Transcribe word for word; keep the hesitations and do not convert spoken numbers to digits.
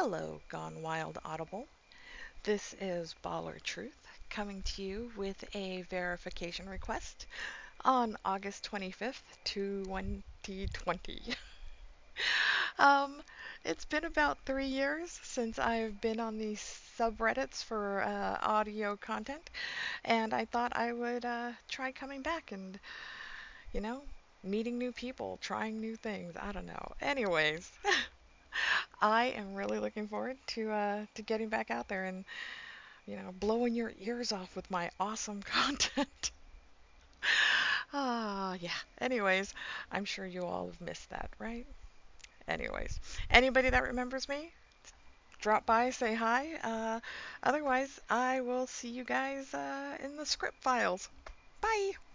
Hello, Gone Wild Audible. This is Baller Truth coming to you with a verification request on August twenty-fifth, twenty twenty. um, it's been about three years since I've been on these subreddits for uh, audio content, and I thought I would uh, try coming back and, you know, meeting new people, trying new things. I don't know. Anyways, I am really looking forward to uh, to getting back out there and you know blowing your ears off with my awesome content. Ah, yeah. Anyways, I'm sure you all have missed that, right? Anyways, anybody that remembers me, drop by, say hi. Uh, otherwise, I will see you guys uh, in the script files. Bye.